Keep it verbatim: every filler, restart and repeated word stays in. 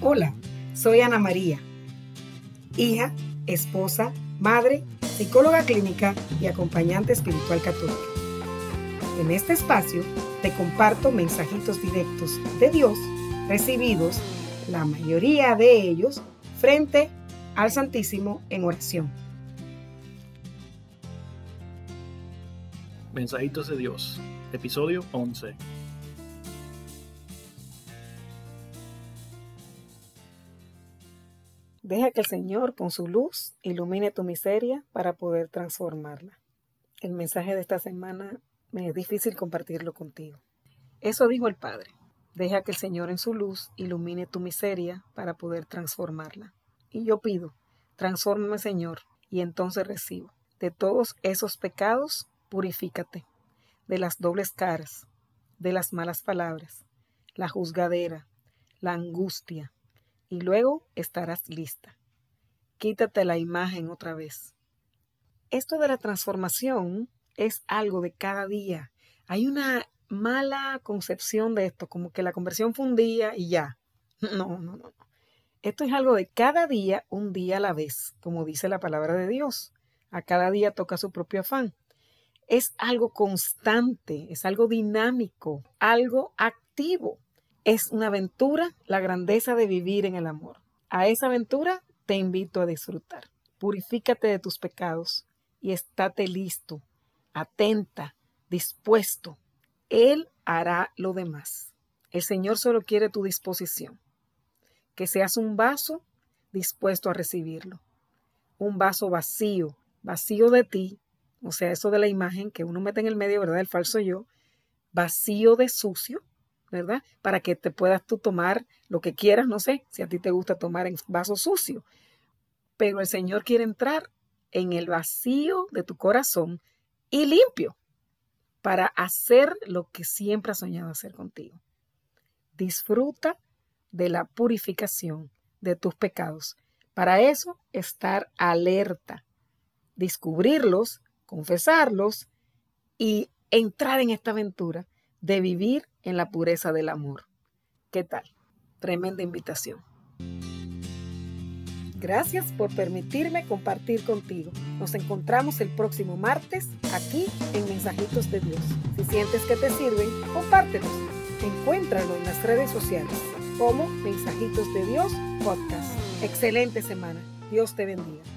Hola, soy Ana María, hija, esposa, madre, psicóloga clínica y acompañante espiritual católica. En este espacio te comparto mensajitos directos de Dios recibidos, la mayoría de ellos, frente al Santísimo en oración. Mensajitos de Dios, episodio once. Deja que el Señor con su luz ilumine tu miseria para poder transformarla. El mensaje de esta semana me es difícil compartirlo contigo. Eso dijo el Padre. Deja que el Señor en su luz ilumine tu miseria para poder transformarla. Y yo pido, transfórmame, Señor, y entonces recibo. De todos esos pecados, purifícate. De las dobles caras, de las malas palabras, la juzgadera, la angustia, y luego estarás lista. Quítate la imagen otra vez. Esto de la transformación es algo de cada día. Hay una mala concepción de esto, como que la conversión fue un día y ya. No, no, no. Esto es algo de cada día, un día a la vez, como dice la palabra de Dios. A cada día toca su propio afán. Es algo constante, es algo dinámico, algo activo. Es una aventura, la grandeza de vivir en el amor. A esa aventura te invito a disfrutar. Purifícate de tus pecados y estate listo, atenta, dispuesto. Él hará lo demás. El Señor solo quiere tu disposición. Que seas un vaso dispuesto a recibirlo. Un vaso vacío, vacío de ti. O sea, eso de la imagen que uno mete en el medio, ¿verdad? El falso yo. Vacío de sucio, ¿verdad? Para que te puedas tú tomar lo que quieras, no sé, si a ti te gusta tomar en vaso sucio. Pero el Señor quiere entrar en el vacío de tu corazón y limpio para hacer lo que siempre ha soñado hacer contigo. Disfruta de la purificación de tus pecados. Para eso, estar alerta, descubrirlos, confesarlos y entrar en esta aventura de vivir en la pureza del amor. ¿Qué tal? Tremenda invitación. Gracias por permitirme compartir contigo. Nos encontramos el próximo martes aquí en Mensajitos de Dios. Si sientes que te sirven, compártelos. Encuéntralo en las redes sociales como Mensajitos de Dios Podcast. Excelente semana. Dios te bendiga.